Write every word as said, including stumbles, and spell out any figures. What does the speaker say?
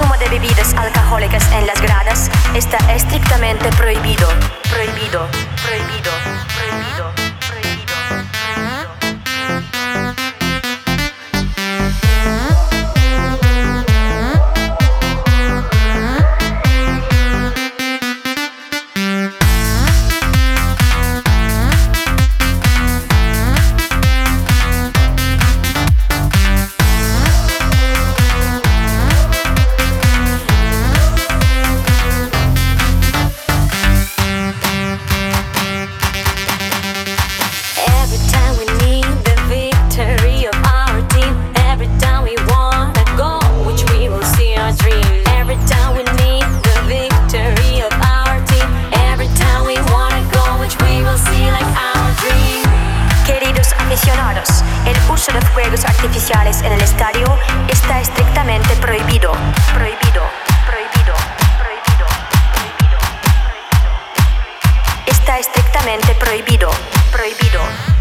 consumo de bebidas alcohólicas en las gradas está estrictamente prohibido. Prohibido, prohibido, prohibido, prohibido, el uso de fuegos artificiales en el estadio está estrictamente prohibido. Prohibido, prohibido, prohibido, prohibido, prohibido. Está estrictamente prohibido. Prohibido.